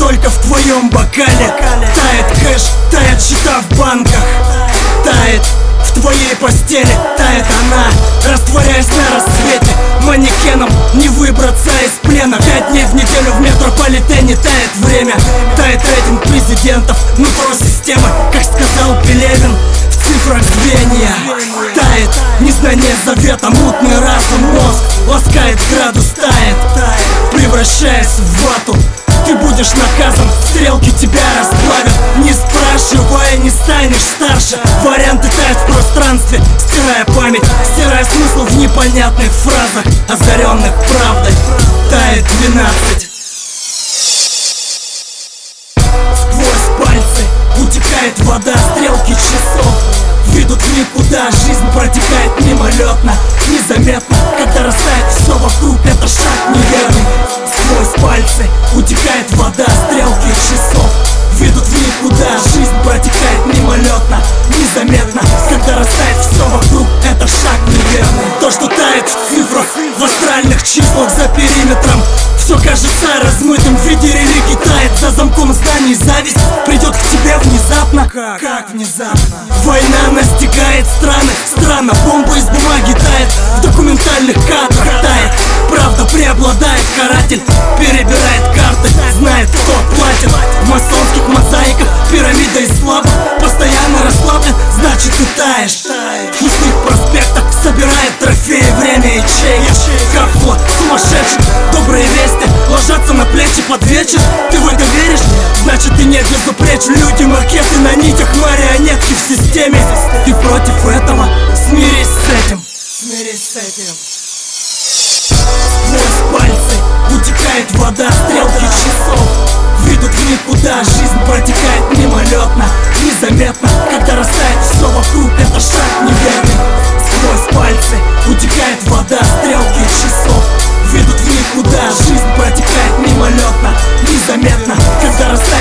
только в твоем бокале. Тает кэш, тает счета в банках, тает в твоей постели, тает она, растворяясь на рассвете. Манекеном не выбраться из плена. 5 дней в неделю в метрополитене. Тает время, тает рейтинг президентов, нутро системы, как сказал Пелевин, в цифрах звенья. Тает незнание завета, мутный разум, мозг ласкает, градус тает, превращаясь в вату. Ты будешь наказан, стрелки тебя расплавят. Не спрашивая, не станешь старше. Варианты тают в пространстве, стирая память, стирая смысл в непонятных фразах, озаренных правдой. Тает 12. Сквозь пальцы утекает вода, стрелки часов ведут в никуда. Жизнь протекает мимолетно, незаметно. Когда растает все вокруг, это шаг неверный. Сквозь пальцы утекает вода, стрелки часов ведут в никуда. Жизнь протекает мимолетно, незаметно. Когда растает все вокруг, это шаг неверный. То, что тает в цифрах, в астральных числах, за периметром, все кажется размытым в виде религий. Тает за замком зданий, зависть придет к тебе внезапно. Как внезапно? Война настигает страны, странно, бомба из бумаги тает в документальных кадрах. Тает, правда преобладает, каратель перебирает карты, знает, кто платит. В масонских мозаиках пирамида из слабых постоянно расслаблен, значит ты таешь. В пустых проспектах собирает трофеи время ячеек. Как флот сумасшедших, добрые вести ложатся на плечи под вечер. Ты в это веришь? Значит ты не безупречен. Люди, макеты на нитях, марионетки в системе. Ты против этого? Смирись с этим. Смирись с этим. Сквозь пальцы утекает вода, стрелки часов ведут в никуда. Жизнь протекает мимолетно, незаметно. Когда растает все вокруг, это шаг неверный. Сквозь пальцы утекает вода, стрелки часов ведут в никуда. Жизнь протекает мимолетно, незаметно. Когда растает